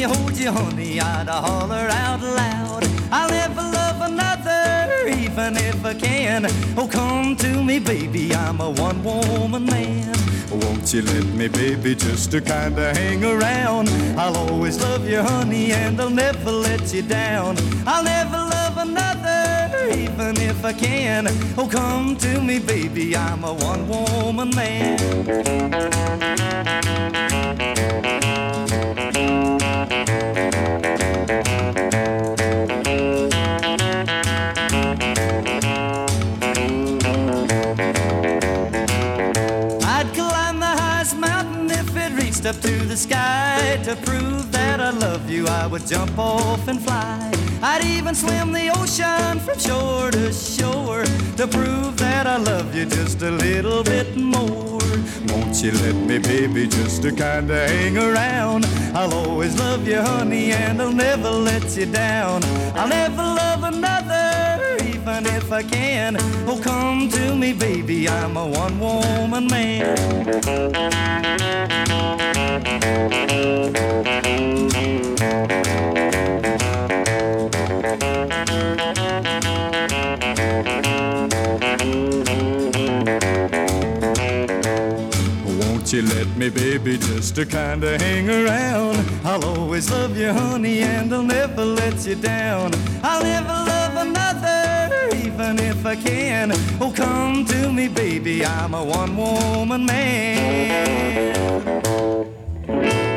me hold you, honey, I'd holler out loud. I'll never love another, even if I can. Oh, come to me, baby, I'm a one-woman man. Won't you let me, baby, just to kinda hang around? I'll always love you, honey, and I'll never let you down. I'll never love another, even if I can. Oh, come to me, baby, I'm a one-woman man. Up to the sky to prove that I love you. I would jump off and fly. I'd even swim the ocean from shore to shore to prove that I love you just a little bit more. Won't you let me, baby, just to kinda hang around? I'll always love you, honey, and I'll never let you down. I'll never love another, even if I can. Oh, come to me, baby, I'm a one-woman man. Won't you let me, baby, just to kinda hang around? I'll always love you, honey, and I'll never let you down. I'll never love another, even if I can. Oh, come to me, baby, I'm a one-woman man.